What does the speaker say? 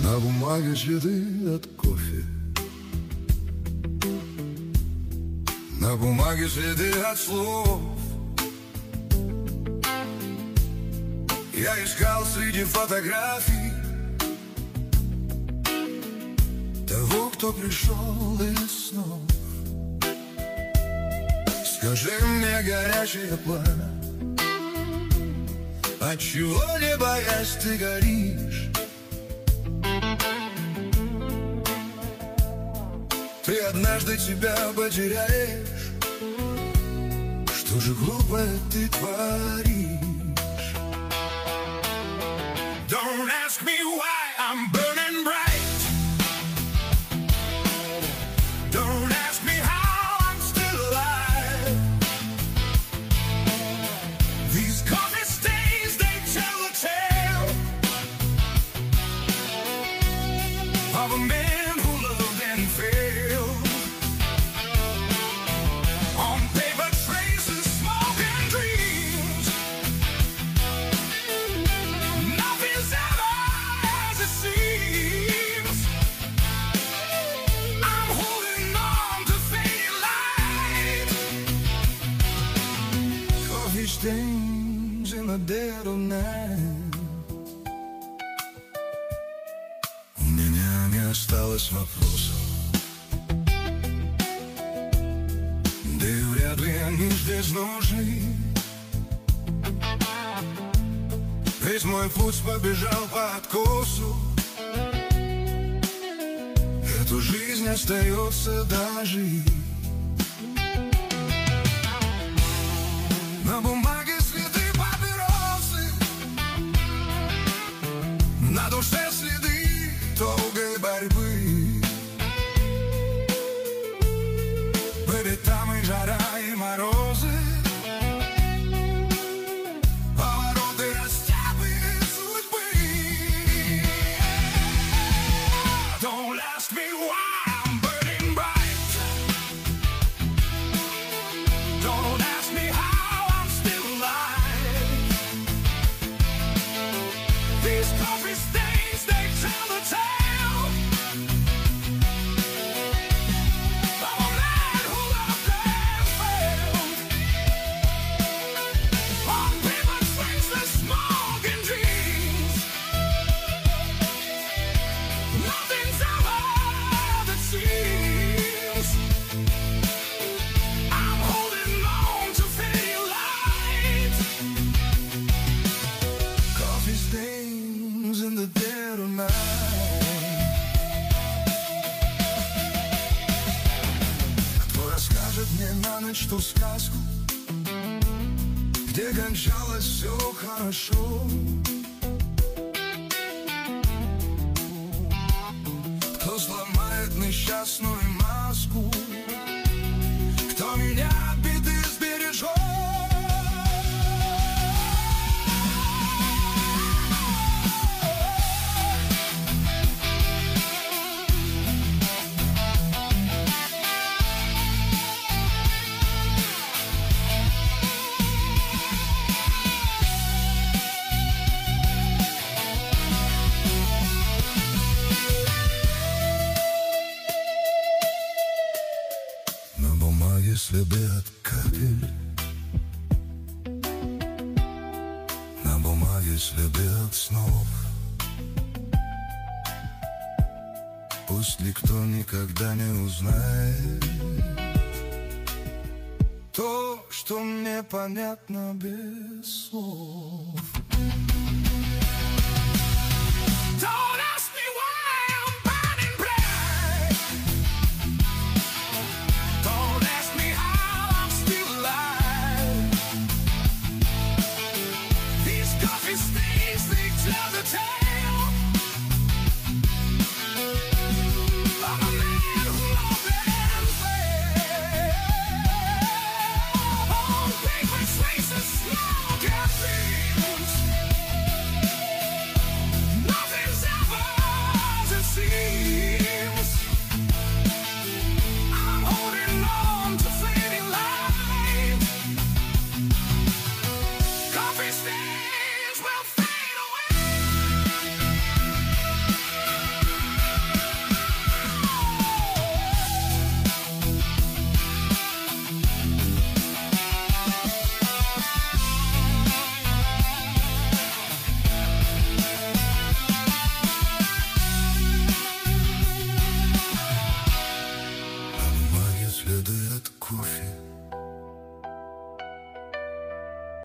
На бумаге следы от кофе, на бумаге следы от слов. Я искал среди фотографий того, кто пришел из снов. Скажи мне, горячее пламя, отчего, не боясь, ты горишь? Ты однажды себя потеряешь. Что же глупое ты творишь? Don't ask me why I'm burning bright. Don't ask me how I'm still alive. These coffee stains, they tell a tale of a man who loved and failed. On paper traces, smoke and dreams. Nothing's ever as it seems. I'm holding on to fading light. Coffee stains in the dead of night. У меня не осталось вопросов, да и вряд ли они здесь нужны. Весь мой путь побежал по откосу. Эту жизнь остается дожить. На бумаге следы папиросы, на душе следы долгой борьбы. Были там и жара, и морозы, повороты, растяпы судьбы. Don't ask me why I'm burning bright. Don't ask me how I'm still alive. These coffee stains, they tell the tale of a man who loved and failed. On paper traces, smoke and dreams. Nothing's ever that seems. I'm holding on to fading light. Coffee stains in the dead of night. Кто расскажет мне на ночь ту сказку, где кончалось все хорошо? Кто сломает несчастную маску? Кто меня от беды сбережет? На бумаге следы от капель, на бумаге следы от снов. Пусть никто никогда не узнает то, что мне понятно без слов. Don't ask me why I'm burning bright. Don't ask me how I'm still alive. These coffee stains, they tell the tale